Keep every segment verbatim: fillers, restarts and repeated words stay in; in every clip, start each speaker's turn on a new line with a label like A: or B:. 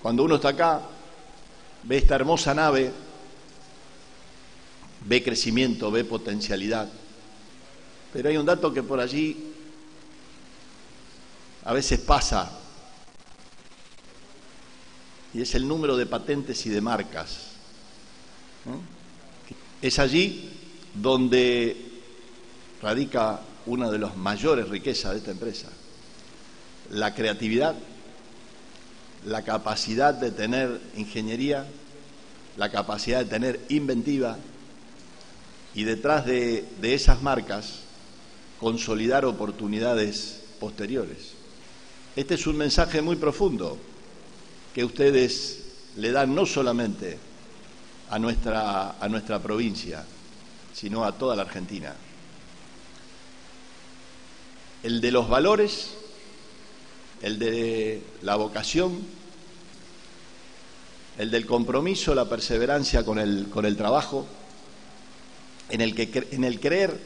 A: Cuando uno está acá, ve esta hermosa nave, ve crecimiento, ve potencialidad. Pero hay un dato que por allí a veces pasa, y es el número de patentes y de marcas. ¿No? Es allí donde radica una de las mayores riquezas de esta empresa. La creatividad, la capacidad de tener ingeniería, la capacidad de tener inventiva, y detrás de, de esas marcas consolidar oportunidades posteriores. Este es un mensaje muy profundo que ustedes le dan no solamente a nuestra, a nuestra provincia, sino a toda la Argentina. El de los valores, el de la vocación, el del compromiso, la perseverancia con el, con el trabajo, en el, que, en el creer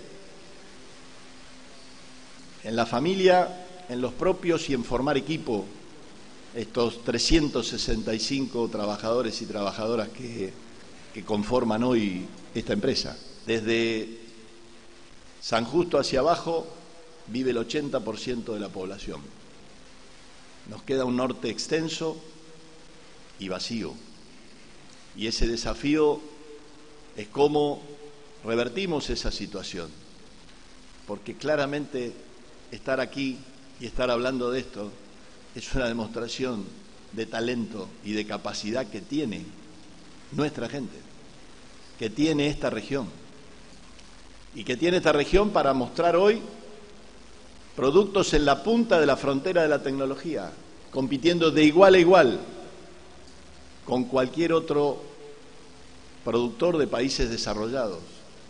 A: en la familia, en los propios y en formar equipo, estos trescientos sesenta y cinco trabajadores y trabajadoras que, que conforman hoy esta empresa. Desde San Justo hacia abajo vive el ochenta por ciento de la población. Nos queda un norte extenso y vacío. Y ese desafío es cómo revertimos esa situación. Porque claramente estar aquí y estar hablando de esto es una demostración de talento y de capacidad que tiene nuestra gente, que tiene esta región, y que tiene esta región para mostrar hoy productos en la punta de la frontera de la tecnología, compitiendo de igual a igual con cualquier otro productor de países desarrollados.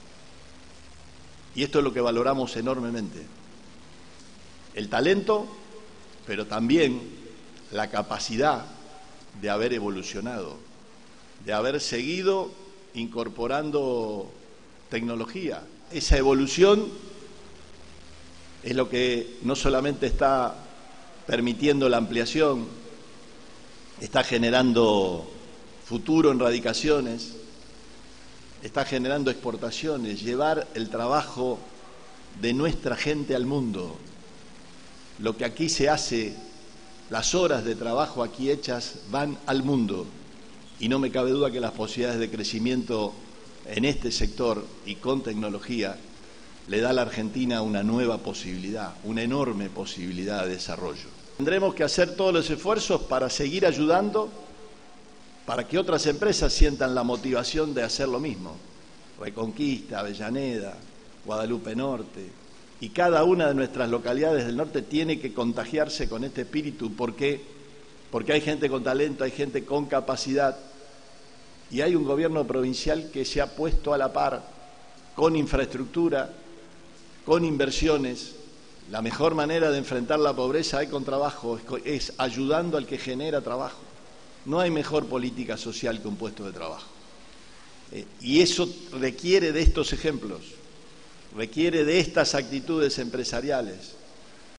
A: Y esto es lo que valoramos enormemente. El talento, pero también la capacidad de haber evolucionado, de haber seguido incorporando tecnología. Esa evolución es lo que no solamente está permitiendo la ampliación, está generando futuro en radicaciones, está generando exportaciones, llevar el trabajo de nuestra gente al mundo. Lo que aquí se hace, las horas de trabajo aquí hechas van al mundo, y no me cabe duda que las posibilidades de crecimiento en este sector y con tecnología le da a la Argentina una nueva posibilidad, una enorme posibilidad de desarrollo. Tendremos que hacer todos los esfuerzos para seguir ayudando, para que otras empresas sientan la motivación de hacer lo mismo. Reconquista, Avellaneda, Guadalupe Norte, y cada una de nuestras localidades del norte tiene que contagiarse con este espíritu, porque, porque hay gente con talento, hay gente con capacidad, y hay un gobierno provincial que se ha puesto a la par con infraestructura, con inversiones. La mejor manera de enfrentar la pobreza es con trabajo, es ayudando al que genera trabajo. No hay mejor política social que un puesto de trabajo. Eh, y eso requiere de estos ejemplos, requiere de estas actitudes empresariales.